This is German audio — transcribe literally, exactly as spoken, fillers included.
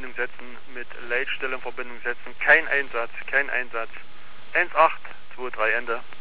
Verbindung setzen, mit Leitstelle in Verbindung setzen. Kein Einsatz, kein Einsatz. eins acht zwei drei Ende.